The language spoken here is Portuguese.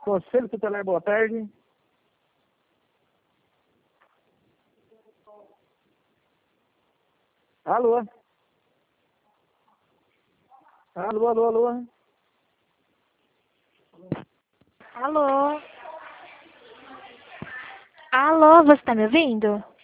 Conselho Tutelar, boa tarde. Alô? Alô, alô, alô? Alô? Alô, você tá me ouvindo?